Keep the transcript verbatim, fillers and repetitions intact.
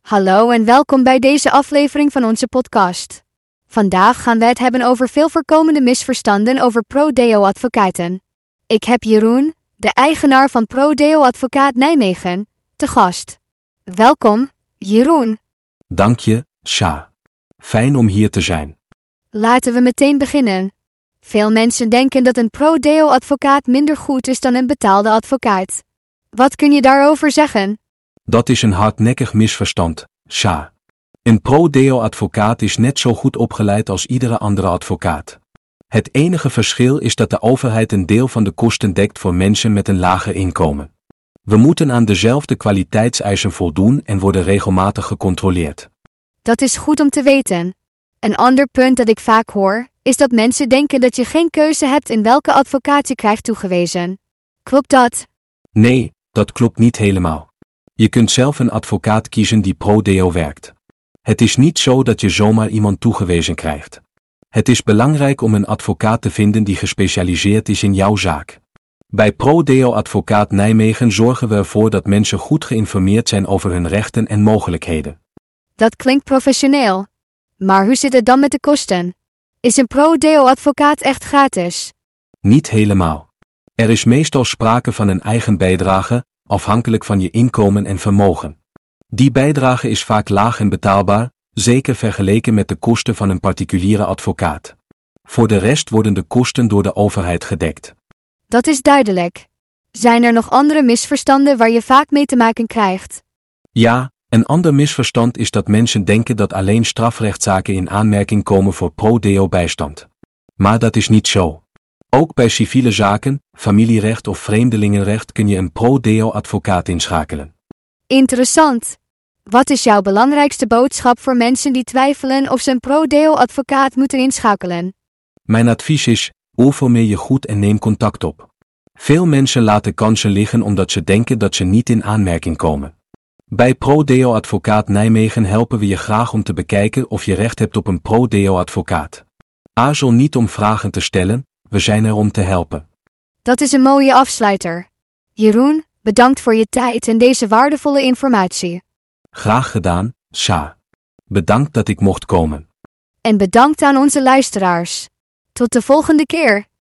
Hallo en welkom bij deze aflevering van onze podcast. Vandaag gaan we het hebben over veel voorkomende misverstanden over Prodeo Advocaten. Ik heb Jeroen, de eigenaar van Prodeo Advocaat Nijmegen, te gast. Welkom, Jeroen. Dank je, Sja. Fijn om hier te zijn. Laten we meteen beginnen. Veel mensen denken dat een Prodeo advocaat minder goed is dan een betaalde advocaat. Wat kun je daarover zeggen? Dat is een hardnekkig misverstand, Sja. Een Prodeo-advocaat is net zo goed opgeleid als iedere andere advocaat. Het enige verschil is dat de overheid een deel van de kosten dekt voor mensen met een lager inkomen. We moeten aan dezelfde kwaliteitseisen voldoen en worden regelmatig gecontroleerd. Dat is goed om te weten. Een ander punt dat ik vaak hoor, is dat mensen denken dat je geen keuze hebt in welke advocaat je krijgt toegewezen. Klopt dat? Nee, dat klopt niet helemaal. Je kunt zelf een advocaat kiezen die Prodeo werkt. Het is niet zo dat je zomaar iemand toegewezen krijgt. Het is belangrijk om een advocaat te vinden die gespecialiseerd is in jouw zaak. Bij Prodeo Advocaat Nijmegen zorgen we ervoor dat mensen goed geïnformeerd zijn over hun rechten en mogelijkheden. Dat klinkt professioneel. Maar hoe zit het dan met de kosten? Is een Prodeo advocaat echt gratis? Niet helemaal. Er is meestal sprake van een eigen bijdrage, afhankelijk van je inkomen en vermogen. Die bijdrage is vaak laag en betaalbaar, zeker vergeleken met de kosten van een particuliere advocaat. Voor de rest worden de kosten door de overheid gedekt. Dat is duidelijk. Zijn er nog andere misverstanden waar je vaak mee te maken krijgt? Ja, een ander misverstand is dat mensen denken dat alleen strafrechtszaken in aanmerking komen voor Prodeo bijstand. Maar dat is niet zo. Ook bij civiele zaken, familierecht of vreemdelingenrecht kun je een Prodeo advocaat inschakelen. Interessant. Wat is jouw belangrijkste boodschap voor mensen die twijfelen of ze een Prodeo advocaat moeten inschakelen? Mijn advies is, informeer je goed en neem contact op. Veel mensen laten kansen liggen omdat ze denken dat ze niet in aanmerking komen. Bij Prodeo Advocaat Nijmegen helpen we je graag om te bekijken of je recht hebt op een Prodeo advocaat. Aarzel niet om vragen te stellen, we zijn er om te helpen. Dat is een mooie afsluiter. Jeroen, bedankt voor je tijd en deze waardevolle informatie. Graag gedaan, Sja. Bedankt dat ik mocht komen. En bedankt aan onze luisteraars. Tot de volgende keer.